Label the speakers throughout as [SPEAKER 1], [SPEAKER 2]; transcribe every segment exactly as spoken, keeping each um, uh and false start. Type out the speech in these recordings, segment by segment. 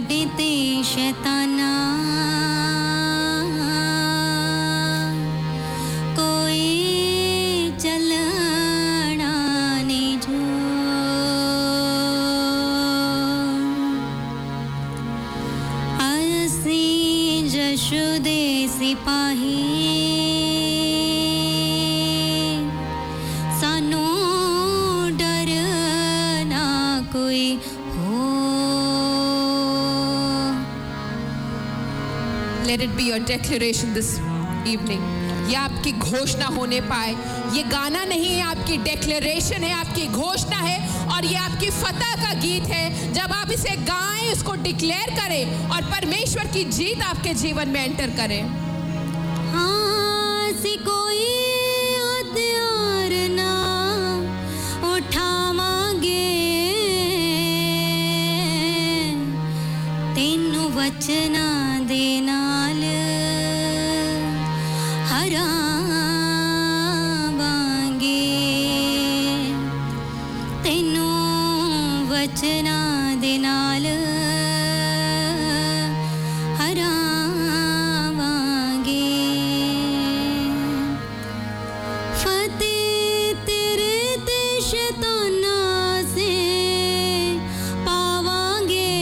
[SPEAKER 1] साडे ते शैताना सिपाही सानू डर ना कोई हो
[SPEAKER 2] Let it be your declaration this evening. ये आपकी घोषणा होने पाए. ये गाना नहीं है, आपकी डेक्लेरेशन है, आपकी घोषणा है और ये आपकी फतह का गीत है. जब आप इसे गाएं, उसको डिक्लेयर करें और परमेश्वर की जीत आपके जीवन में एंटर करें.
[SPEAKER 1] हाँ, सी कोई हथियार ना उठावांगे, तेनू वचना दे नाल वचना दे नाल हरावांगे. फतेह तेरे ते शैतानां से पावांगे,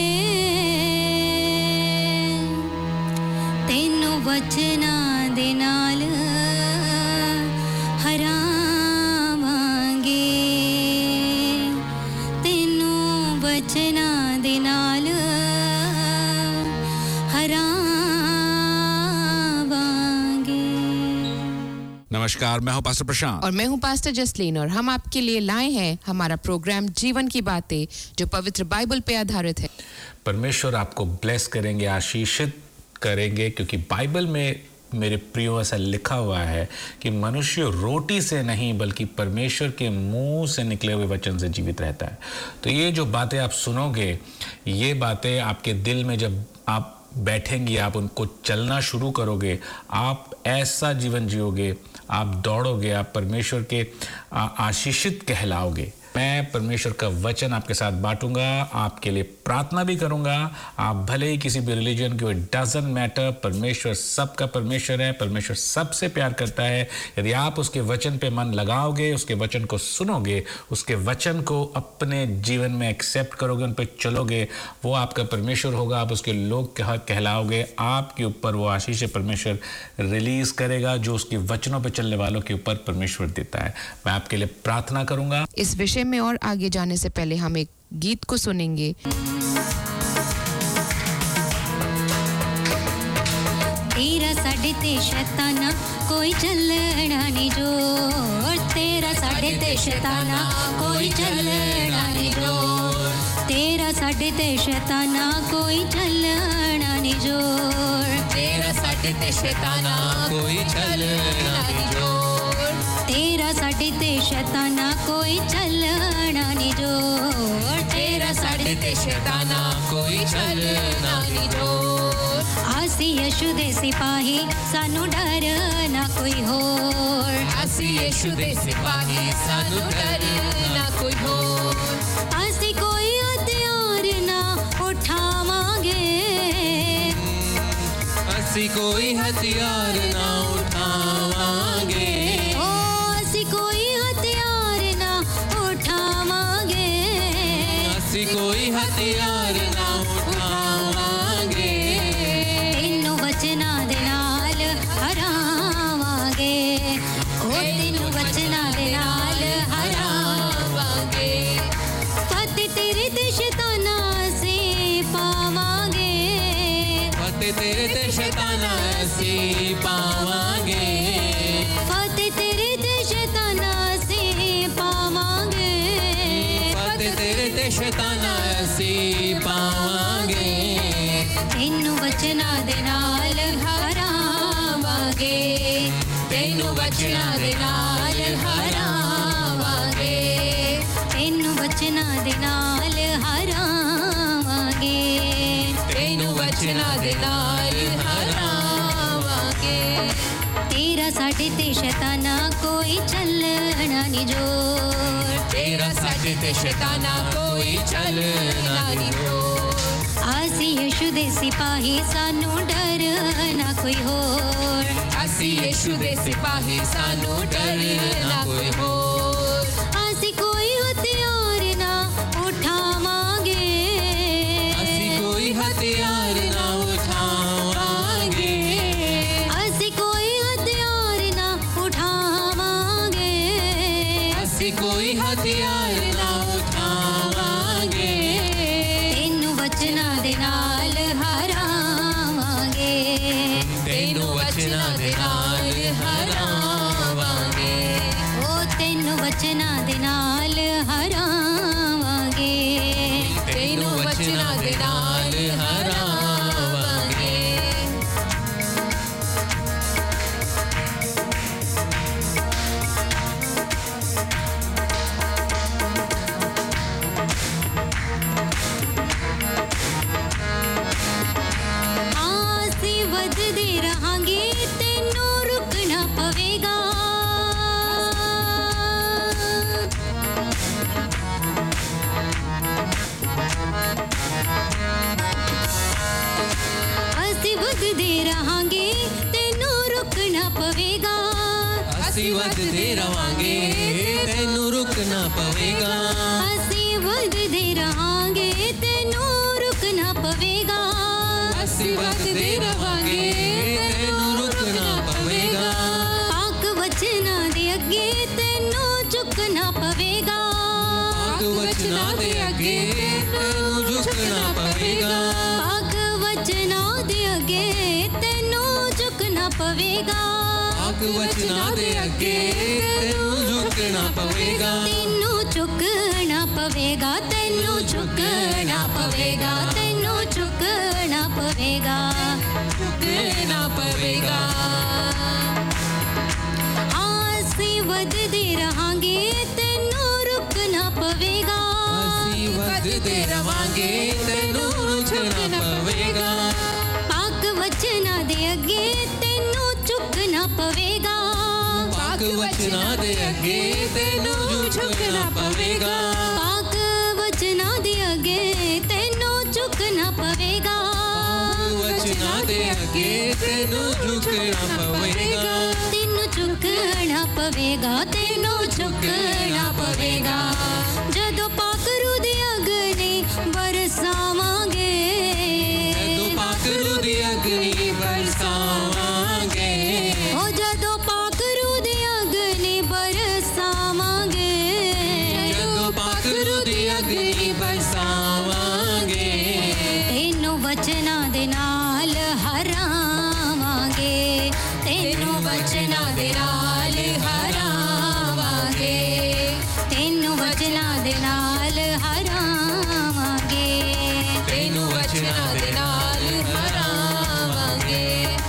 [SPEAKER 1] तेनू वचना दे नाल वचना दे नाल हरावांगे.
[SPEAKER 3] नमस्कार, मैं हूं पास्टर प्रशांत
[SPEAKER 2] और मैं हूं पास्टर जसलीन और हम आपके लिए लाए हैं हमारा प्रोग्राम जीवन की बातें जो पवित्र बाइबल पे आधारित है.
[SPEAKER 3] परमेश्वर आपको ब्लेस करेंगे, आशीषित करेंगे, क्योंकि बाइबल में मेरे प्रियो ऐसा लिखा हुआ है कि मनुष्य रोटी से नहीं बल्कि परमेश्वर के मुंह से निकले हुए वचन से जीवित रहता है. तो ये जो बातें आप सुनोगे, ये बातें आपके दिल में जब आप बैठेंगी, आप उनको चलना शुरू करोगे, आप ऐसा जीवन जियोगे, आप दौड़ोगे, आप परमेश्वर के आशीषित कहलाओगे. मैं परमेश्वर का वचन आपके साथ बांटूंगा, आपके लिए प्रार्थना भी करूंगा. आप भले ही किसी भी रिलीजन के हो, इट डजंट मैटर. परमेश्वर सबका परमेश्वर है, परमेश्वर सबसे प्यार करता है. यदि आप उसके वचन पे मन लगाओगे, उसके वचन को सुनोगे, उसके वचन को अपने जीवन में एक्सेप्ट करोगे, उन पर चलोगे, वो आपका परमेश्वर होगा, आप उसके लोग कहलाओगे. आपके ऊपर वो आशीष परमेश्वर रिलीज करेगा जो उसके वचनों पर चलने वालों के ऊपर परमेश्वर देता है. मैं आपके लिए प्रार्थना करूंगा.
[SPEAKER 2] इस विषय में और आगे जाने से पहले हम एक गीत को सुनेंगे.
[SPEAKER 1] तेरा साडे ते शैताना कोई चलना नहीं जोर, तेरा साडे ते शैताना कोई चलना नहीं जोर, तेरा साडे ते शैताना कोई चलना नहीं जोर,
[SPEAKER 4] तेरा साडे ते शैताना कोई चलना नहीं जोर,
[SPEAKER 1] तेरा साडे ते शैताना कोई चलना नहीं जोर,
[SPEAKER 4] तेरा साडे ते शैताना कोई चलना नहीं जोर.
[SPEAKER 1] आसी यीशु दे सिपाही सानू डर ना कोई होर,
[SPEAKER 4] आसी यीशु दे सिपाही सानू डर ना कोई होर,
[SPEAKER 1] आसी कोई हथियार ना उठावांगे,
[SPEAKER 4] आसी कोई हथियार ना उठावांगे,
[SPEAKER 1] ओ आसी कोई हथियार ना उठावांगे,
[SPEAKER 4] आसी कोई हथियार ना उठावांगे,
[SPEAKER 1] तेनू वचना दे नाल हरावांगे, ओ तेनू वचना दे नाल हरावांगे, फतेह तेरे ते शैताना से पावांगे,
[SPEAKER 4] फतेह तेरे ते शैताना से पावांगे,
[SPEAKER 1] फतेह तेरे ते शैताना से पावांगे,
[SPEAKER 4] फतेह तेरे ते शैताना से पावांगे,
[SPEAKER 1] तेनू वचना दे नाल हरावांगे,
[SPEAKER 4] तेनू वचना दे नाल हरावांगे,
[SPEAKER 1] तेनू वचना दे नाल हरावांगे,
[SPEAKER 4] तेनू वचना दे नाल हरावांगे.
[SPEAKER 1] तेरा साडे ते शैताना कोई चलना नहीं जोर,
[SPEAKER 4] तेरा साडे ते शैताना कोई चलना नहीं जोर,
[SPEAKER 1] आसी यीशु दे सिपाही सानू डर ना कोई होर
[SPEAKER 2] असी यीशु दे सिपाही सानू डर ना कोई होर
[SPEAKER 1] आसी कोई हथियार ना उठावांगे
[SPEAKER 4] असी कोई हथियार ना उठावांगे
[SPEAKER 1] असी कोई हथियार ना उठावांगे
[SPEAKER 4] असी कोई हथियार ना उठावांगे
[SPEAKER 1] तेनू वचना दे नाल हरावांगे
[SPEAKER 4] तेनू वचना दे नाल हरावांगे
[SPEAKER 1] ओ तेनू वचना दे नाल हरावांगे
[SPEAKER 4] तेनू वचना दे नाल हरावांगे
[SPEAKER 1] आसी वधदे रहांगे तेनू रुकना पवेगा आसी वधदे रहांगे तेनू रुकना पवेगा
[SPEAKER 4] ਅਸੀਂ ਵੱਧਦੇ ਰਵਾਂਗੇ ਤੈਨੂੰ ਰੁਕਣਾ ਪਵੇਗਾ
[SPEAKER 1] ਅਸੀਂ ਵਧਦੇ ਰਹਾਂਗੇ ਤੈਨੂੰ ਰੁਕਣਾ ਪਵੇਗਾ
[SPEAKER 4] ਅਸੀਂ ਵੱਧਦੇ ਰਵਾਂਗੇ ਤੈਨੂੰ ਰੁਕਣਾ ਪਵੇਗਾ
[SPEAKER 1] ਪਾਕ ਵਚਨਾਂ ਦੇ ਅੱਗੇ ਤੈਨੂੰ ਝੁਕਣਾ ਪਵੇਗਾ
[SPEAKER 4] ਪਾਕ ਵਚਨਾਂ ਦੇ ਅੱਗੇ ਤੈਨੂੰ ਝੁਕਣਾ ਪਵੇਗਾ
[SPEAKER 1] ਪਾਕ ਵਚਨਾਂ ਦੇ ਅੱਗੇ ਤੈਨੂੰ ਝੁਕਣਾ ਪਵੇਗਾ
[SPEAKER 4] ਪਾਕ ਵਚਨਾਂ ਦੇ ਅੱਗੇ ਤੈਨੂੰ ਝੁਕਣਾ ਪਵੇਗਾ
[SPEAKER 1] ਤੈਨੂੰ ਝੁਕਣਾ ਪਵੇਗਾ ਤੈਨੂੰ ਝੁਕਣਾ ਪਵੇਗਾ ਤੈਨੂੰ ਝੁਕਣਾ ਪਵੇਗਾ
[SPEAKER 4] ਝੁਕਣਾ ਪਵੇਗਾ
[SPEAKER 1] ਅਸੀਂ ਵਧਦੇ ਰਹਾਂਗੇ ਤੈਨੂੰ ਰੁਕਣਾ ਪਵੇਗਾ
[SPEAKER 4] ਅਸੀਂ ਵੱਧਦੇ ਰਵਾਂਗੇ ਤੈਨੂੰ ਰੁਕਣਾ ਪਵੇਗਾ
[SPEAKER 1] ਪਾਕ ਵਚਨਾਂ ਦੇ ਅੱਗੇ ਤੈਨੂੰ ਝੁਕਣਾ ਪਵੇਗਾ
[SPEAKER 4] ਪਾਕ ਵਚਨਾਂ ਦੇ ਅੱਗੇ ਤੈਨੂੰ ਝੁਕਣਾ ਪਵੇਗਾ
[SPEAKER 1] ਪਾਕ ਵਚਨਾਂ ਦੇ ਅੱਗੇ ਤੈਨੂੰ ਝੁਕਣਾ ਪਵੇਗਾ
[SPEAKER 4] ਵਚਨਾਂ ਦੇ ਅੱਗੇ ਤੈਨੂੰ ਝੁਕਣਾ ਪਵੇਗਾ
[SPEAKER 1] ਤੈਨੂੰ ਝੁਕਣਾ ਪਵੇਗਾ ਤੈਨੂੰ ਝੁਕਣਾ ਪਵੇਗਾ ਜਦੋਂ ਪਾਕਰੂ ਦੇ ਅਗਨੀ ਬਰਸਾਵਾਂਗੇ
[SPEAKER 4] ਜਦੋਂ ਪਾਕਰੂ ਦੀ ਅਗਨੀ ਬਰਸਾਵਾਂਗੇ
[SPEAKER 1] ਉਹ ਜਦੋਂ ਪਾਕਰੂ ਦੇ ਅਗਨੀ ਬਰਸਾਵਾਂਗੇ
[SPEAKER 4] ਜਦੋਂ ਪਾਕਰੂ ਦੀ ਅਗਨੀ ਬਰਸਾਵਾਂਗੇ
[SPEAKER 1] ਤੈਨੂੰ ਵਚਨਾਂ ਦੇ ਨਾਲ ਹਰਾਵਾਂਗੇ ਤੈਨੂੰ ਵਚਨਾਂ ਦੇ ਨਾਲ ਹਰਾਵਾਂਗੇ ਤੈਨੂੰ ਵਚਨਾਂ ਦੇ ਨਾਲ ਹਰਾਵਾਂਗੇ
[SPEAKER 4] ਤੈਨੂੰ ਵਚਨਾਂ ਦੇ ਨਾਲ ਹਰਾਵਾਂਗੇ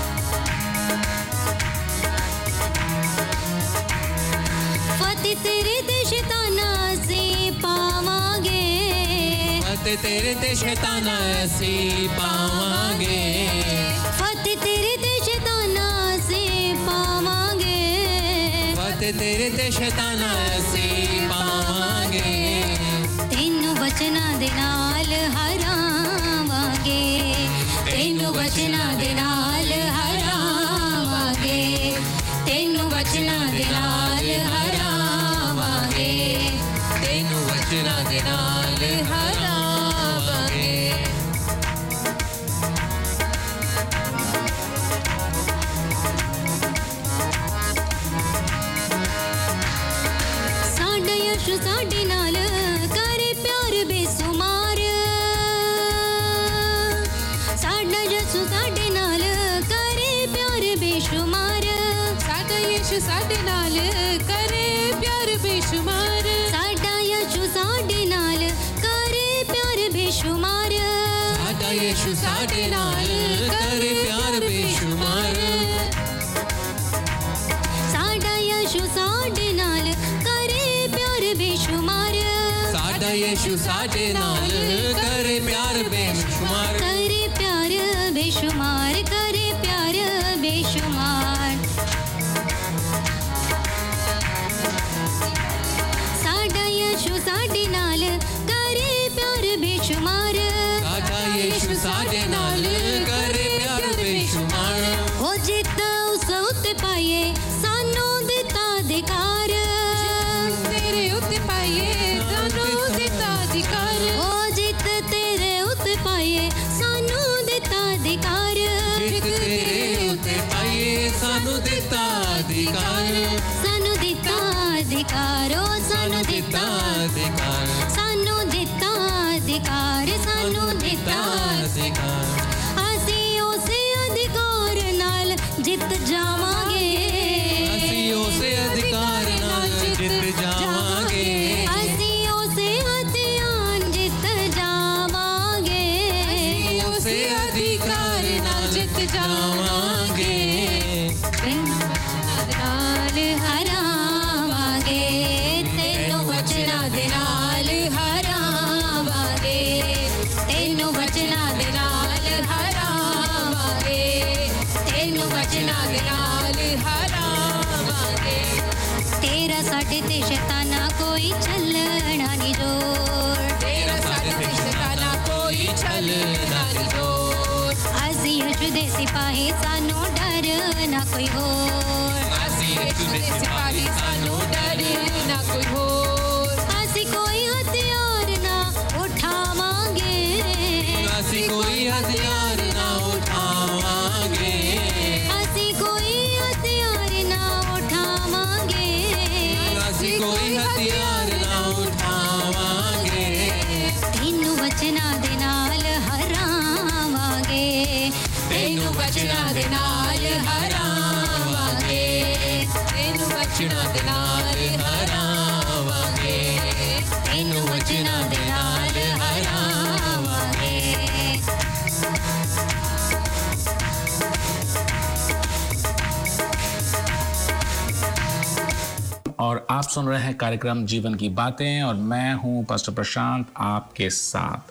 [SPEAKER 1] ਫਤਿਹ ਤੇਰੇ ਤੇ ਸ਼ੈਤਾਨਾਂ ਅਸੀਂ ਪਾਵਾਂਗੇ
[SPEAKER 4] ਅਤੇ ਤੇਰੇ ਤੇ ਸ਼ੈਤਾਨਾਂ ਅਸੀਂ ਪਾਵਾਂਗੇ
[SPEAKER 1] ਫਤਿਹ ਤੇਰੇ ਤੇ ਸ਼ੈਤਾਨਾਂ ਅਸੀਂ ਪਾਵਾਂਗੇ
[SPEAKER 4] ਅਤੇ ਤੇਰੇ ਤੇ ਸ਼ੈਤਾਨਾਂ ਅਸੀਂ ਪਾਵਾਂਗੇ
[SPEAKER 1] ਤੈਨੂੰ ਵਚਨਾਂ ਦੇ ਨਾਲ ਹਰਾਵਾਂਗੇ ਤੈਨੂੰ ਵਚਨਾਂ ਦੇ ਨਾਲ ਹਰਾਵਾਂਗੇ ਤੈਨੂੰ ਵਚਨਾਂ ਦੇ ਨਾਲ ਹਰਾਵਾਂਗੇ
[SPEAKER 4] ਤੈਨੂੰ ਵਚਨਾਂ ਦੇ ਨਾਲ ਹਰਾਵਾਂਗੇ
[SPEAKER 1] ਸਾਡਾ ਯਿਸੂ ਸਾਡੇ ਨਾਲ ਕਰੇ ਪਿਆਰ ਬੇਸੁਮਾਰ ਸਾਡਾ ਯਿਸੂ ਸਾਡੇ ਨਾਲ ਕਰੇ ਪਿਆਰ ਬੇਸ਼ੁਮਾਰ
[SPEAKER 2] ਸਾਡਾ ਯਿਸੂ ਸਾਡੇ ਨਾਲ ਕਰੇ ਪਿਆਰ ਬੇਸ਼ੁਮਾਰ
[SPEAKER 1] ਸਾਡਾ ਯਿਸੂ ਸਾਡੇ ਨਾਲ ਕਰੇ ਪਿਆਰ ਬੇਸ਼ੁਮਾਰ
[SPEAKER 4] ਸਾਡਾ ਯਿਸੂ ਸਾਡੇ ਨਾਲ ਕਰੇ ਪਿਆਰ ਬੇਸ਼ੁਮਾਰ
[SPEAKER 1] ਸਾਡਾ ਯਿਸੂ ਸਾਡੇ ਨਾਲ ਕਰੇ ਪਿਆਰ ਬੇਸ਼ੁਮਾਰ
[SPEAKER 4] ਸਾਡਾ ਯਿਸੂ ਸਾਡੇ ਨਾਲ ਕਰੇ ਪਿਆਰ ਬੇਸ਼ੁਮਾਰ
[SPEAKER 1] ਕਰੇ ਪਿਆਰ ਬੇਸ਼ੁਮਾਰ ਕਰੇ ਪਿਆਰ ਬੇਸ਼ੁਮਾਰ ਸਾਡੇ ਨਾਲ ਕਰੇ ਪਿਆਰ ਬੇਸ਼ੁਮਾਰ
[SPEAKER 4] ਸਾਡਾ ਯਿਸੂ
[SPEAKER 1] अधिकारो सानू दिता अधिकार सानू दिता अधिकार सानू दिता अधिकार ਅਸੀਂ ਉਸੇ ਅਧਿਕਾਰ ਨਾਲ ਜਿੱਤ ਜਾਵਾਂਗੇ ਅਸੀਂ ਉਸੇ ਅਧਿਕਾਰ ਨਾਲ ਜਿੱਤ ਜਾਵਾਂਗੇ ਅਸੀਂ ਉਸੇ ਹਥਿਆਰ ਜਿੱਤ ਜਾਵਾਂਗੇ ਅਸੀਂ ਉਸੇ ਅਧਿਕਾਰ ਨਾਲ ਜਿੱਤ ਜਾਵਾਂਗੇ ਨਾਲ ਹਰਾਵਾਂਗੇ ਤੈਨੂੰ ਵਚਨਾਂ ਦੇ ਨਾਲ ਹਰਾਵਾਂਗੇ ਤੈਨੂੰ ਵਚਨਾਂ ਦੇ ਨਾਲ ਹਰਾਵਾਂਗੇ ਤੈਨੂੰ ਵਚਨਾਂ ਦੇ ਨਾਲ ਹਰਾਵਾਂਗੇ ਤੇਰਾ ਸਾਡੇ ਤੇ ਸ਼ੈਤਾਨਾ ਕੋਈ ਚੱਲਣਾ ਨਹੀਂ ਜੋਰ ਤੇਰਾ ਸਾਡੇ ਤੇ ਸ਼ੈਤਾਨਾ ਕੋਈ ਚੱਲਣਾ ਨਹੀਂ ਜੋਰ ਅਸੀਂ ਯਿਸੂ ਦੇ ਸਿਪਾਹੀ ਸਾਨੂੰ ਡਰ ਨਾ ਕੋਈ ਹੋਰ ਅਸੀਂ ਯਿਸੂ ਦੇ ਸਿਪਾਹੀ ਸਾਨੂੰ ਡਰ ਨਾ ਕੋਈ ਹੋਰ ਅਸੀਂ ਕੋਈ ਹਥਿਆਰ ਨਾ ਉਠਾਵਾਂਗੇ ਅਸੀਂ ਕੋਈ ਹਥਿਆਰ ਨਾ ਉਠਾਵਾਂਗੇ ਅਸੀਂ ਕੋਈ ਹਥਿਆਰ ਨਾ ਉਠਾਵਾਂਗੇ ਅਸੀਂ ਕੋਈ ਹਥਿਆਰ ਨਾ ਉਠਾਵਾਂਗੇ ਤੈਨੂੰ ਵਚਨਾਂ ਦੇ ਨਾਲ ਹਰਾਵਾਂਗੇ ਤੈਨੂੰ ਵਚਨਾਂ ਦੇ ਨਾਲ ਹਰਾਵਾਂਗੇ ਤੈਨੂੰ ਵਚਨਾਂ ਦੇ ਨਾਲ ਹਰਾਵਾਂਗੇ ਤੈਨੂੰ ਵਚਨਾਂ ਦੇ ਨਾਲ ਹਰਾਵਾਂਗੇ
[SPEAKER 3] और आप सुन रहे हैं कार्यक्रम जीवन की बातें और मैं हूं पास्टर प्रशांत आपके साथ।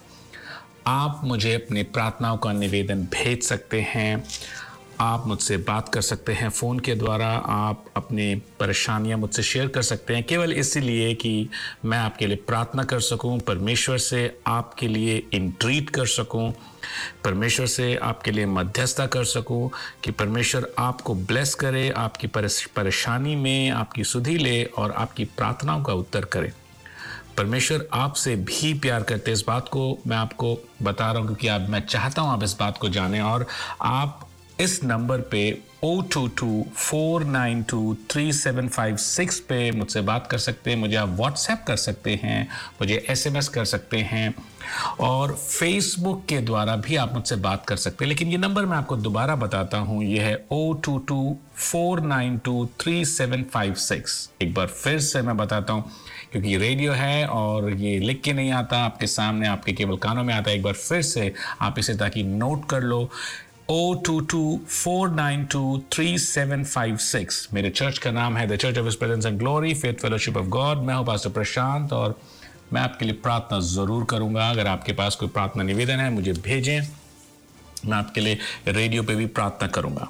[SPEAKER 3] आप मुझे अपनी प्रार्थनाओं का निवेदन भेज सकते हैं, आप मुझसे बात कर सकते हैं फ़ोन के द्वारा, आप अपनी परेशानियां मुझसे शेयर कर सकते हैं केवल इसीलिए कि मैं आपके लिए प्रार्थना कर सकूं, परमेश्वर से आपके लिए इंट्रीट कर सकूं, परमेश्वर से आपके लिए मध्यस्थता कर सकूं कि परमेश्वर आपको ब्लेस करे, आपकी परेशानी में आपकी सुधि ले और आपकी प्रार्थनाओं का उत्तर करे। परमेश्वर आपसे भी प्यार करते, इस बात को मैं आपको बता रहा हूँ क्योंकि आप मैं चाहता हूँ आप इस बात को जानें। और आप इस नंबर पे o two two four nine two three seven five six पे मुझसे बात कर सकते हैं, मुझे आप व्हाट्सएप कर सकते हैं, मुझे एसएमएस कर सकते हैं और फेसबुक के द्वारा भी आप मुझसे बात कर सकते हैं। लेकिन ये नंबर मैं आपको दोबारा बताता हूँ, ये है o two two four nine two three seven five six. एक बार फिर से मैं बताता हूँ क्योंकि रेडियो है और ये लिख के नहीं आता आपके सामने, आपके केवल कानों में आता है। एक बार फिर से आप इसे ताकि नोट कर लो, o two two four nine two three seven five six. मेरे चर्च का नाम है the church of his presence and glory faith fellowship of God. मैं हूँ पास्टर प्रशांत और मैं आपके लिए प्रार्थना ज़रूर करूँगा। अगर आपके पास कोई प्रार्थना निवेदन है मुझे भेजें, मैं आपके लिए रेडियो पे भी प्रार्थना करूँगा।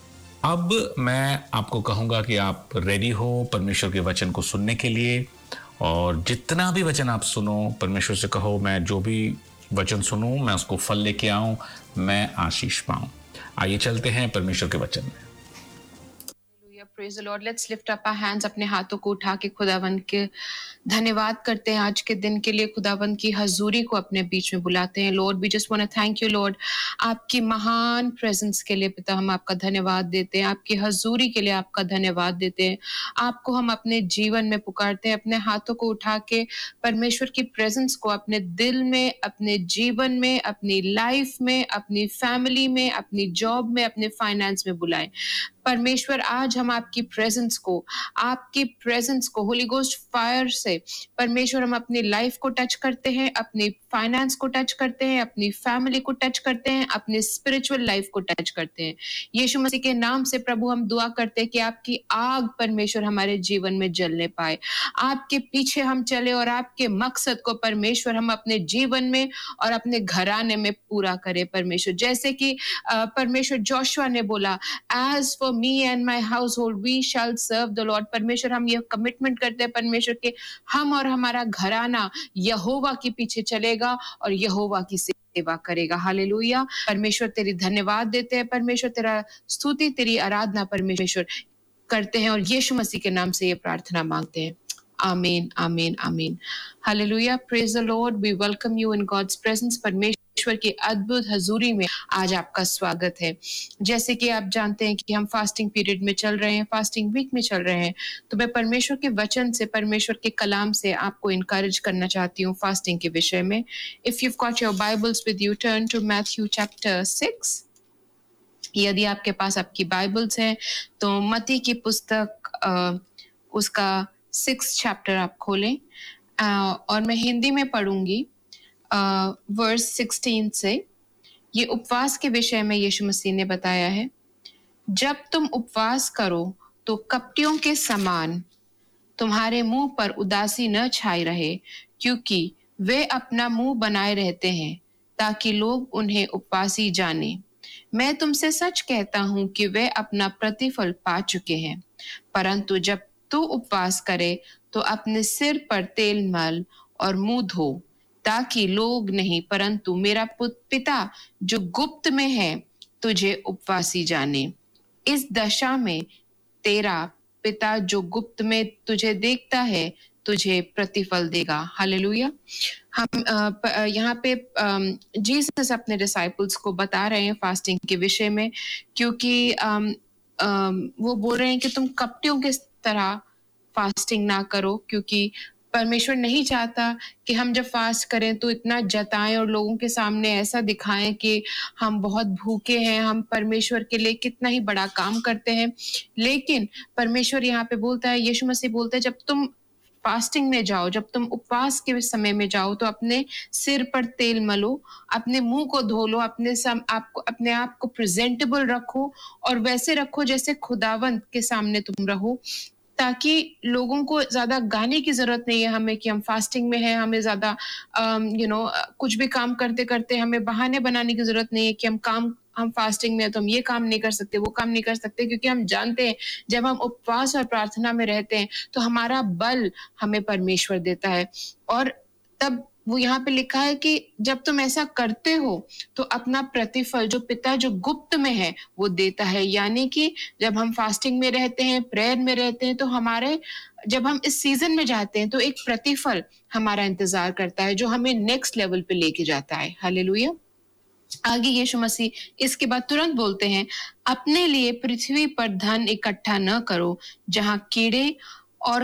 [SPEAKER 3] अब मैं आपको कहूँगा कि आप रेडी हो परमेश्वर के वचन को सुनने के लिए, और जितना भी वचन आप सुनो परमेश्वर से कहो मैं जो भी वचन सुनूं मैं उसको फल लेके आऊं, मैं आशीष पाऊं। आइए चलते हैं परमेश्वर के वचन में।
[SPEAKER 2] Praise the Lord. Let's lift up our hands. अपने हाथों को उठा के खुदावंद के धन्यवाद करते हैं आज के दिन के लिए, खुदावंद की हजूरी को अपने बीच में बुलाते हैं। Lord, we just want to thank you, Lord. आपकी महान प्रेजेंस के लिए पिता हम आपका धन्यवाद देते हैं, आपकी हजूरी के लिए आपका धन्यवाद देते हैं। आपको हम अपने जीवन में पुकारते हैं, अपने हाथों को उठा के परमेश्वर की प्रेजेंस को अपने दिल में, अपने जीवन में, अपनी लाइफ में, अपनी फैमिली में, अपनी जॉब में, अपने फाइनेंस में बुलाएं। परमेश्वर आज हम आपकी प्रेजेंस को, आपकी प्रेजेंस को होली गोस्ट फायर से परमेश्वर हम अपनी लाइफ को टच करते हैं, अपनी फाइनेंस को टच करते हैं, अपनी फैमिली को टच करते हैं, अपनी स्पिरिचुअल लाइफ को टच करते हैं। यीशु मसीह के नाम से प्रभु हम दुआ करते हैं कि आपकी आग परमेश्वर हमारे जीवन में जलने पाए, आपके पीछे हम चले और आपके मकसद को परमेश्वर हम अपने जीवन में और अपने घराने में पूरा करें परमेश्वर। जैसे कि परमेश्वर जोशुआ ने बोला, as for me and my household we shall serve the Lord। परमेश्वर हम ये कमिटमेंट करते हैं परमेश्वर के हम और हमारा घराना यहोवा के पीछे चलेगा और यहोवा की सेवा करेगा। हालेलुया। परमेश्वर तेरी धन्यवाद देते हैं, परमेश्वर तेरा स्तुति तेरी आराधना परमेश्वर करते हैं और यीशु मसीह के नाम से ये प्रार्थना मांगते हैं। आमीन, आमीन, आमीन। हालेलुया। Praise the Lord. We welcome you in God's presence. परमेश्वर परमेश्वर की अद्भुत हजूरी में आज आपका स्वागत है। जैसे कि आप जानते हैं कि हम फास्टिंग पीरियड में चल रहे हैं, फास्टिंग वीक में चल रहे हैं, तो मैं परमेश्वर के वचन से, परमेश्वर के कलाम से आपको इनकरेज करना चाहती हूँ फास्टिंग के विषय में। If you got your Bibles with you, turn to Matthew chapter six. यदि आपके पास आपकी बाइबल्स हैं तो मत्ती की पुस्तक आ, उसका सिक्स चैप्टर आप खोलें, आ, और मैं हिंदी में पढ़ूंगी वर्स सिक्सटीन से। ये उपवास के विषय में यीशु मसीह ने बताया है, जब तुम उपवास करो तो कपटियों के समान तुम्हारे मुंह पर उदासी न छाई रहे, क्योंकि वे अपना मुंह बनाए रहते हैं ताकि लोग उन्हें उपवासी जाने। मैं तुमसे सच कहता हूं कि वे अपना प्रतिफल पा चुके हैं। परंतु जब तू उपवास करे तो अपने सिर पर तेल मल और मुंह धो, ताकि लोग नहीं परंतु मेरा पिता जो गुप्त में है तुझे उपवासी जाने। इस दशा में तेरा पिता जो गुप्त में तुझे देखता है तुझे प्रतिफल देगा। हालेलुया। हम यहाँ पे जीसस अपने डिसाइपल्स को बता रहे हैं फास्टिंग के विषय में, क्योंकि आम, आम, वो बोल रहे हैं कि तुम कपटियों के तरह फास्टिंग ना करो, क्योंकि परमेश्वर नहीं चाहता कि हम जब फास्ट करें तो इतना जताएं और लोगों के सामने ऐसा दिखाएं कि हम बहुत भूखे हैं, हम परमेश्वर के लिए कितना ही बड़ा काम करते हैं। लेकिन परमेश्वर यहाँ पे बोलता है, यीशु मसीह बोलता है, जब तुम फास्टिंग में जाओ, जब तुम उपवास के समय में जाओ तो अपने सिर पर तेल मलो, अपने मुंह को धो लो, अपने सम आपको अपने आप को प्रेजेंटेबल रखो और वैसे रखो जैसे खुदावंत के सामने तुम रहो, ताकि लोगों को ज्यादा गाने की जरूरत नहीं है हमें कि हम फास्टिंग में हैं। हमें ज्यादा यू नो कुछ भी काम करते करते हमें बहाने बनाने की जरूरत नहीं है कि हम काम हम फास्टिंग में है तो हम ये काम नहीं कर सकते, वो काम नहीं कर सकते, क्योंकि हम जानते हैं जब हम उपवास और प्रार्थना में रहते हैं तो हमारा बल हमें परमेश्वर देता है। और तब वो यहाँ पे लिखा है कि जब तुम ऐसा करते हो तो अपना प्रतिफल जो पिता जो गुप्त में है वो देता है। यानी कि जब हम फास्टिंग में रहते हैं, प्रेयर में रहते हैं, तो हमारे जब हम इस सीजन में जाते हैं तो एक प्रतिफल हमारा इंतजार करता है जो हमें नेक्स्ट लेवल पे लेके जाता है। हालेलुया। आगे यीशु मसीह इसके बाद तुरंत बोलते हैं, अपने लिए पृथ्वी पर धन इकट्ठा न करो जहां कीड़े और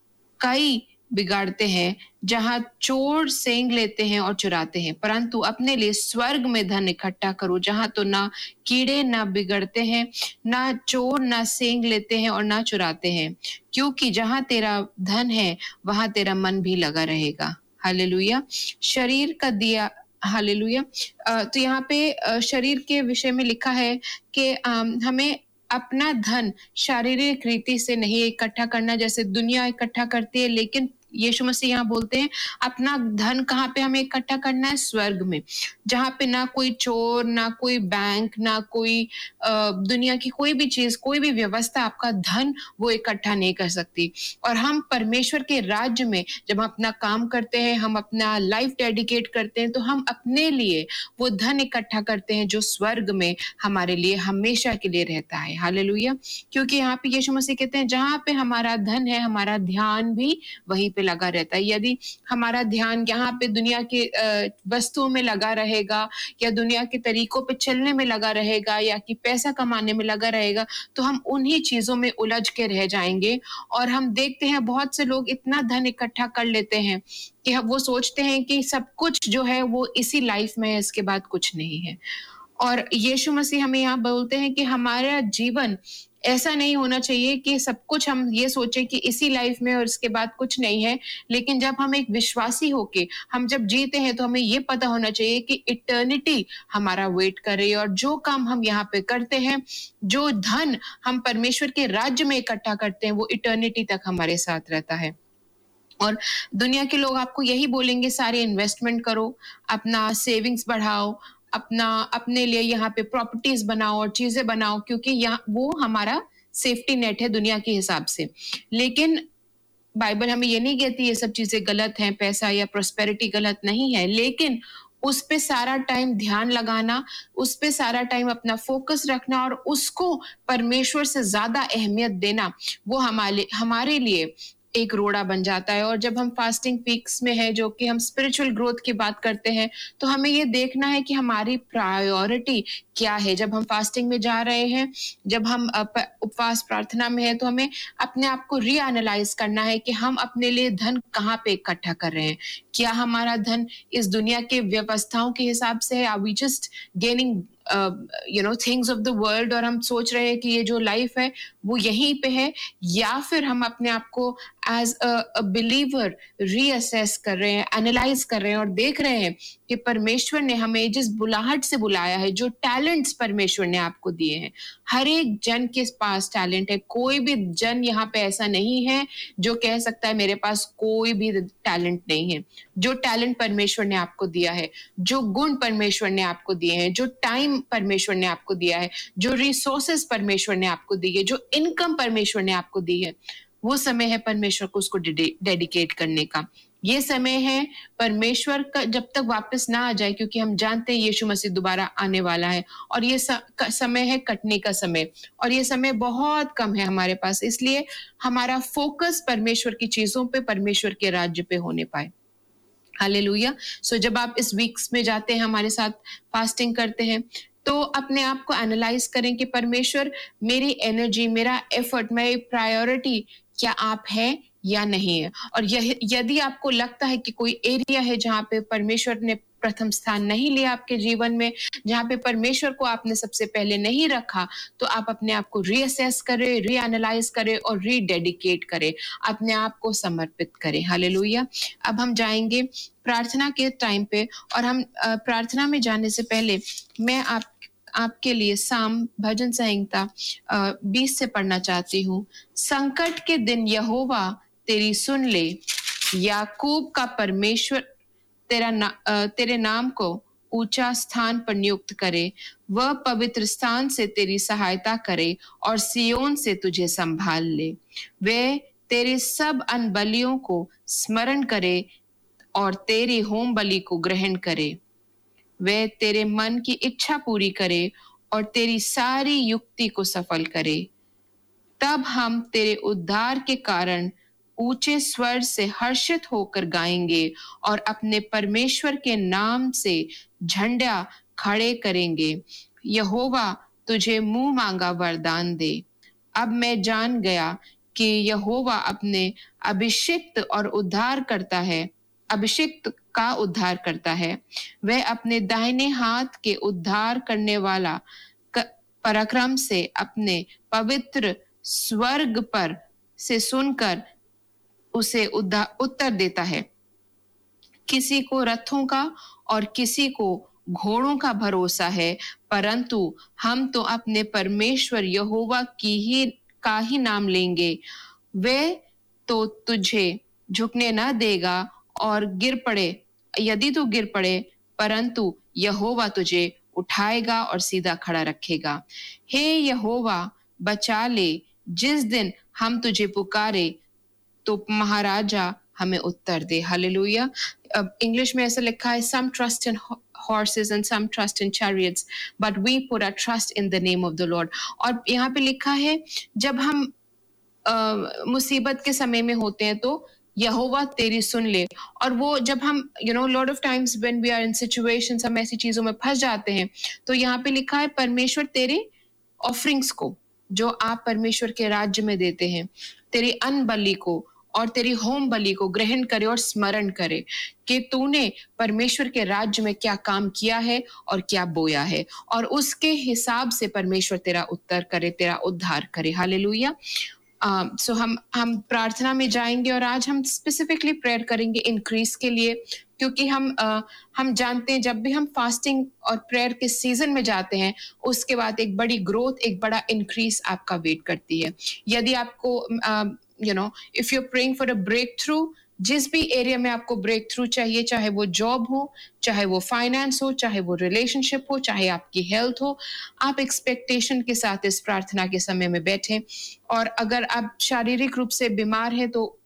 [SPEAKER 2] कई बिगाड़ते हैं, जहां चोर सेंग लेते हैं और चुराते हैं, परंतु अपने लिए स्वर्ग में धन इकट्ठा करो जहां तो ना कीड़े ना बिगड़ते हैं, ना चोर ना सेंग लेते हैं और ना चुराते हैं, क्योंकि जहां तेरा धन है वहां तेरा मन भी लगा रहेगा। हालेलुया। शरीर का दिया हालेलुया। तो यहाँ पे शरीर के विषय में लिखा है कि हमें अपना धन शारीरिक रीति से नहीं इकट्ठा करना जैसे दुनिया इकट्ठा करती है, लेकिन यीशु मसीह यहाँ बोलते हैं अपना धन कहाँ पे हमें इकट्ठा करना है? स्वर्ग में, जहाँ पे ना कोई चोर, ना कोई बैंक, ना कोई आ, दुनिया की कोई भी चीज, कोई भी व्यवस्था आपका धन वो इकट्ठा नहीं कर सकती। और हम परमेश्वर के राज्य में जब हम अपना काम करते हैं, हम अपना लाइफ डेडिकेट करते हैं, तो हम अपने लिए वो धन इकट्ठा करते हैं जो स्वर्ग में हमारे लिए हमेशा के लिए रहता है। हालेलुया। क्योंकि यहाँ पे यीशु मसीह कहते हैं जहाँ पे हमारा धन है हमारा ध्यान भी वहीं पे लगा रहता है। यदि हमारा ध्यान यहाँ पे दुनिया के वस्तुओं में लगा रहेगा या दुनिया के तरीकों पे चलने में लगा रहेगा या कि पैसा कमाने में लगा रहेगा, तो हम उन्हीं चीजों में उलझ के रह जाएंगे। और हम देखते हैं बहुत से लोग इतना धन इकट्ठा कर लेते हैं कि वो सोचते हैं कि सब कुछ जो है वो इसी लाइफ में है, इसके बाद कुछ नहीं है। और यीशु मसीह हमें यहाँ बोलते हैं कि हमारा जीवन ऐसा नहीं होना चाहिए कि सब कुछ हम ये सोचें कि इसी लाइफ में और इसके बाद कुछ नहीं है। लेकिन जब हम एक विश्वासी होके हम जब जीते हैं तो हमें ये पता होना चाहिए कि इटर्निटी हमारा वेट कर रही है, और जो काम हम यहाँ पे करते हैं, जो धन हम परमेश्वर के राज्य में इकट्ठा करते हैं, वो इटर्निटी तक हमारे साथ रहता है। और दुनिया के लोग आपको यही बोलेंगे सारे इन्वेस्टमेंट करो, अपना सेविंग्स बढ़ाओ, अपना अपने लिए यहाँ पे प्रॉपर्टीज बनाओ और चीजें बनाओ, क्योंकि यहाँ वो हमारा सेफ्टी नेट है दुनिया के हिसाब से। लेकिन बाइबल हमें ये नहीं कहती ये सब चीजें गलत हैं, पैसा या प्रॉस्पेरिटी गलत नहीं है, लेकिन उस पे सारा टाइम ध्यान लगाना, उस पे सारा टाइम अपना फोकस रखना और उसको परमेश्वर से ज्यादा अहमियत देना, वो हमारे हमारे लिए
[SPEAKER 5] एक रोड़ा बन जाता है। और जब हम फास्टिंग वीक्स में है, जो कि हम स्पिरिचुअल ग्रोथ की बात करते हैं, तो हमें ये देखना है कि हमारी प्रायोरिटी क्या है। जब हम फास्टिंग में जा रहे हैं, जब हम उपवास प्रार्थना में है, तो हमें अपने आप को रीएनालाइज करना है कि हम अपने लिए धन कहाँ पे इकट्ठा कर रहे हैं। क्या हमारा धन इस दुनिया के व्यवस्थाओं के हिसाब से है? Are we just gaining you know things of the world, और हम सोच रहे हैं कि ये जो लाइफ है वो यहीं पे है, या फिर हम अपने आप को एज अ बिलीवर रीअसेस कर रहे हैं, एनालाइज कर रहे हैं और देख रहे हैं कि परमेश्वर ने हमें जिस बुलाहट से बुलाया है, जो टैलेंट्स परमेश्वर ने आपको दिए हैं। हर एक जन के पास टैलेंट है। कोई भी जन यहाँ पे ऐसा नहीं है जो कह सकता है मेरे पास कोई भी टैलेंट नहीं है। जो टैलेंट परमेश्वर ने आपको दिया है, जो गुण परमेश्वर ने आपको दिए हैं, जो टाइम परमेश्वर ने आपको दिया है, जो रिसोर्सेस परमेश्वर ने आपको दी है, जो इनकम परमेश्वर ने आपको दी है, वो समय है परमेश्वर को उसको डेडिकेट करने का। ये समय है परमेश्वर का जब तक वापस ना आ जाए, क्योंकि हम जानते हैं यीशु मसीह दोबारा आने वाला है, और ये समय है कटने का समय, और ये समय बहुत कम है हमारे पास। इसलिए हमारा फोकस परमेश्वर की चीजों पे, परमेश्वर के राज्य पे होने पाए। हालेलुया। सो जब आप इस वीक्स में जाते हैं, हमारे साथ फास्टिंग करते हैं, तो अपने आप को एनालाइज करें कि परमेश्वर, मेरी एनर्जी, मेरा एफर्ट, मेरी प्रायोरिटी क्या आप है या नहीं है। और यदि आपको लगता है कि कोई एरिया है जहाँ पे परमेश्वर ने प्रथम स्थान नहीं लिया आपके जीवन में, जहाँ पे परमेश्वर को आपने सबसे पहले नहीं रखा, तो आप अपने आप को रीअसेस करें, रीएनालाइज करें और रीडेडिकेट करें, अपने आप को समर्पित करें। हालेलुया। अब हम जाएंगे प्रार्थना के टाइम पे, और हम प्रार्थना में जाने से पहले मैं आप आपके लिए साम भजन संहिता बीस से पढ़ना चाहती हूँ। संकट के दिन यहोवा तेरी सुन ले, याकूब का परमेश्वर तेरा ना, तेरे नाम को ऊंचा स्थान पर नियुक्त करे। वह पवित्र स्थान से तेरी सहायता करे और सियोन से तुझे संभाल ले। वे तेरे सब अनबलियों को स्मरण करे और तेरी होम बलि को ग्रहण करे। वे तेरे मन की इच्छा पूरी करे और तेरी सारी युक्ति को सफल करे। तब हम तेरे उद्धार के कारण ऊंचे स्वर से हर्षित होकर गाएंगे और अपने परमेश्वर के नाम से झंडा खड़े करेंगे। यहोवा तुझे मुंह मांगा वरदान दे। अब मैं जान गया कि यहोवा अपने अभिषिक्त और उद्धार करता है, अभिषिक्त का उद्धार करता है। वह अपने दाहिने हाथ के उद्धार करने वाला पराक्रम से अपने पवित्र स्वर्ग पर से सुनकर उसे उत्तर देता है। किसी को रथों का और किसी को घोड़ों का भरोसा है, परंतु हम तो अपने परमेश्वर यहोवा की ही का ही नाम लेंगे। वह तो तुझे झुकने न देगा और गिर पड़े, यदि तू गिर पड़े, परंतु यहोवा तुझे उठाएगा और सीधा खड़ा रखेगा। हे यहोवा बचा ले, जिस दिन हम तुझे पुकारे तो महाराजा हमें उत्तर दे। हालेलुया। अब इंग्लिश में ऐसा लिखा है, some trust in horses and some trust in chariots, but we put our trust in the name of the Lord। और यहाँ पे लिखा है, जब हम uh, मुसीबत के समय में होते हैं तो यहोवा तेरी सुन ले। और वो जब हम you know lot of times when we are in situations, हम ऐसी चीजों में फंस जाते हैं, तो यहाँ पे लिखा है परमेश्वर तेरे ऑफरिंग्स को, जो आप परमेश्वर के राज्य में देते हैं, तेरी अन्न बलि को और तेरी होम बलि को ग्रहण करे और स्मरण करे कि तूने परमेश्वर के राज्य में क्या काम किया है और क्या बोया है, और उसके हिसाब से परमेश्वर तेरा उत्तर करे, तेरा उद्धार करे। हालेलुया। Uh, so हम हम प्रार्थना में जाएंगे, और आज हम स्पेसिफिकली प्रेयर करेंगे इंक्रीज के लिए, क्योंकि हम uh, हम जानते हैं जब भी हम फास्टिंग और प्रेयर के सीजन में जाते हैं, उसके बाद एक बड़ी ग्रोथ, एक बड़ा इंक्रीज आपका वेट करती है। यदि आपको you know if you are praying for a breakthrough, जिस भी एरिया में आपको ब्रेक थ्रू चाहिए, चाहे वो जॉब हो, चाहे वो फाइनेंस हो, चाहे वो रिलेशनशिप हो, चाहे आपकी हेल्थ हो, आप एक्सपेक्टेशन के साथ इस प्रार्थना के समय में बैठें। और अगर आप शारीरिक रूप से बीमार हैं तो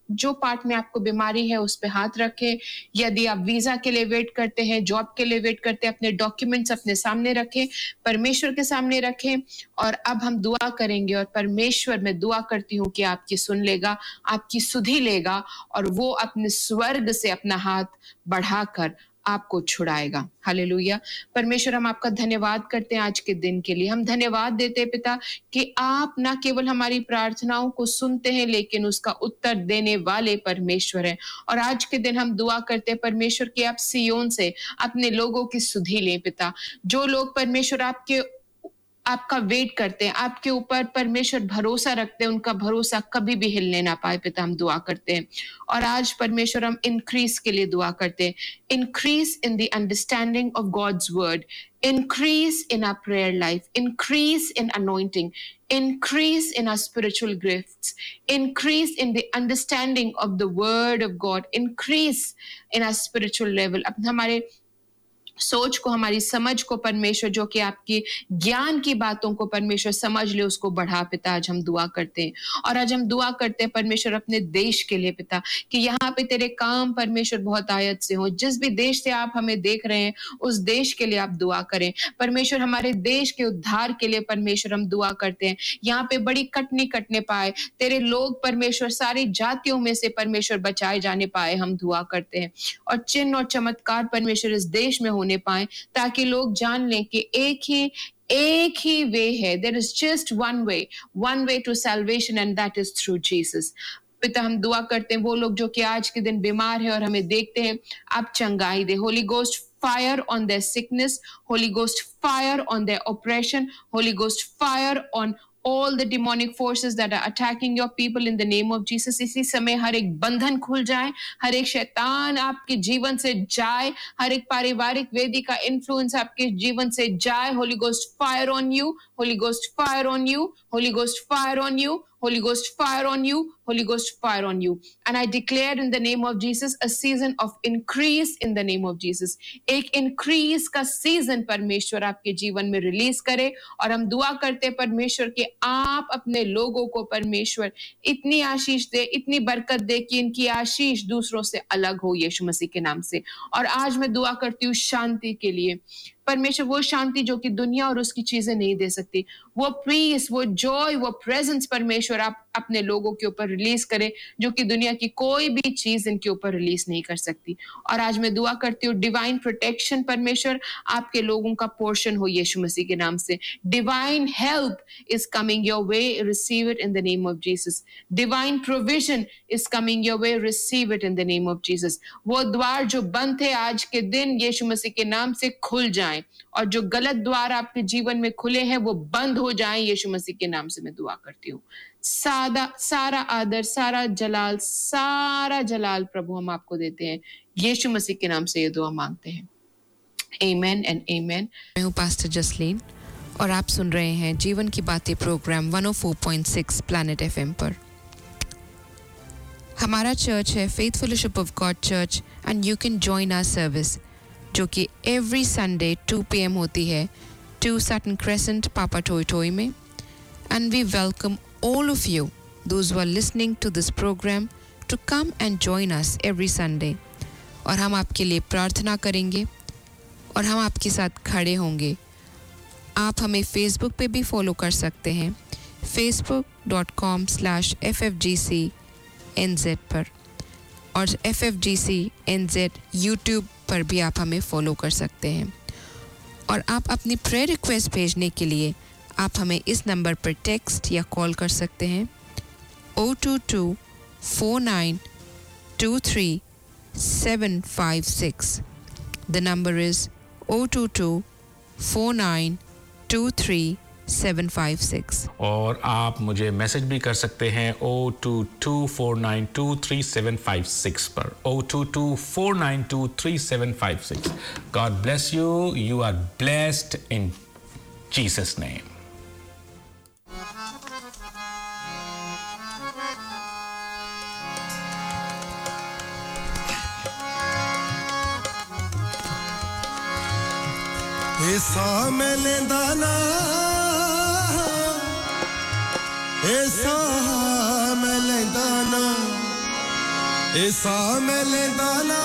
[SPEAKER 5] जो पार्ट में आपको बीमारी है उस पे हाथ रखें। यदि आप वीजा के लिए वेट करते हैं, जॉब के लिए वेट करते हैं, अपने डॉक्यूमेंट्स अपने सामने रखें, परमेश्वर के सामने रखें और अब हम दुआ करेंगे। और परमेश्वर, मैं दुआ करती हूँ कि आपकी सुन लेगा, आपकी सुधि लेगा और वो अपने स्वर्ग से अपना हाथ बढ़ाकर आपको छुड़ाएगा। हालेलुया। परमेश्वर, हम आपका धन्यवाद करते हैं आज के दिन के लिए। हम धन्यवाद देते हैं पिता कि आप ना केवल हमारी प्रार्थनाओं को सुनते हैं लेकिन उसका उत्तर देने वाले परमेश्वर हैं। और आज के दिन हम दुआ करते हैं परमेश्वर कि आप सियोन से अपने लोगों की सुधि लें पिता। जो लोग परमेश्वर आपके आपका वेट करते हैं, आपके ऊपर परमेश्वर भरोसा रखते हैं, उनका भरोसा कभी भी हिलने ना पाए पिता, हम दुआ करते हैं। और आज परमेश्वर हम इंक्रीज के लिए दुआ करते हैं। Increase in the understanding of God's word, increase in our prayer life, increase in anointing, increase in our spiritual gifts, increase in the understanding of the word of God, increase in our spiritual level. अब हमारे सोच को, हमारी समझ को परमेश्वर, जो कि आपकी ज्ञान की बातों को परमेश्वर समझ ले, उसको बढ़ा पिता। आज हम दुआ करते हैं और आज हम दुआ करते हैं परमेश्वर अपने देश के लिए पिता, कि यहाँ पे तेरे काम परमेश्वर बहुत आयत से हो। जिस भी देश से आप हमें देख रहे हैं उस देश के लिए आप दुआ करें परमेश्वर। हमारे देश के उद्धार के लिए परमेश्वर हम दुआ करते हैं। यहाँ पे बड़ी कटनी कटने पाए तेरे लोग परमेश्वर, सारी जातियों में से परमेश्वर बचाए जाने पाए, हम दुआ करते हैं। और चिन्ह और चमत्कार परमेश्वर इस देश में होने पाए, ताकि लोग जान लें कि एक ही एक ही वे है। There is just one way, one way to salvation and that is through Jesus. पिता, हम दुआ करते हैं वो लोग जो कि आज के दिन बीमार है और हमें देखते हैं, आप चंगाई दे। Holy Ghost fire on their sickness, Holy Ghost fire on their oppression, Holy Ghost fire on all the demonic forces that are attacking your people in the name of Jesus. इसी समय हर एक बंधन खुल जाए, हर एक शैतान आपके जीवन से जाए, हर एक पारिवारिक वेदी का इन्फ्लुएंस आपके जीवन से जाए। Holy Ghost fire on you, Holy Ghost fire on you, Holy Ghost fire on you, Holy Ghost fire on you, Holy Ghost fire on you. And I declare in the name of Jesus a season of increase in the name of Jesus. एक increase का season परमेश्वर आपके जीवन में release करे। और हम दुआ करते परमेश्वर कि आप अपने लोगों को परमेश्वर इतनी आशीष दे, इतनी बरकत दे कि इनकी आशीष दूसरों से अलग हो, यीशु मसीह के नाम से। और आज मैं दुआ करती हूँ शांति के लिए परमेश्वर, वो शांति जो कि दुनिया और उसकी चीजें नहीं दे सकती, वो पीस, वो जॉय, वो प्रेजेंस परमेश्वर आप अपने लोगों के ऊपर रिलीज करें, जो कि दुनिया की कोई भी चीज इनके ऊपर रिलीज नहीं कर सकती। और आज मैं दुआ करती हूँ डिवाइन प्रोटेक्शन परमेश्वर आपके लोगों का पोर्शन हो, यीशु मसीह के नाम से। Divine help is coming your way, receive it in the name of Jesus. Divine provision is coming your way, receive it in the name of Jesus. वो द्वार जो बंद थे आज के दिन यीशु मसीह के नाम से खुल जाएं, और जो गलत द्वार आपके जीवन में खुले हैं वो बंद हो जाएं, यीशु मसीह के नाम से मैं दुआ करती हूँ। सादा सारा आदर, सारा जलाल, सारा जलाल प्रभु हम आपको देते हैं, यीशु मसीह के नाम से ये दुआ मांगते हैं। Amen and amen.
[SPEAKER 2] मैं हूँ पास्टर जसलीन और आप सुन रहे हैं जीवन की बातें program one o four point six planet FM पर। हमारा चर्च है faith fellowship of God church and you can join our service, जो कि every Sunday two P M होती है to Sutton Crescent, Papatoetoe में। And we welcome all of you, those who are listening to this program, to come and join us every Sunday. और हम आपके लिए प्रार्थना करेंगे और हम आपके साथ खड़े होंगे। आप हमें Facebook पे भी फॉलो कर सकते हैं, facebook dot com slash f f g c n z पर, और F F G C N Z YouTube पर भी आप हमें फॉलो कर सकते हैं। और आप अपनी प्रेयर रिक्वेस्ट भेजने के लिए आप हमें इस नंबर पर टेक्स्ट या कॉल कर सकते हैं zero two two four nine two three seven five six. The number is zero two two four nine two three seven five six.
[SPEAKER 3] और आप मुझे मैसेज भी कर सकते हैं zero two two four nine two three seven five six पर, zero two two four nine two three seven five six. God bless you. You are blessed in Jesus' name.
[SPEAKER 6] ऐसा मैं लेंदा ना, ऐसा मैं लेंदा ना, ऐसा मैं लेंदा ना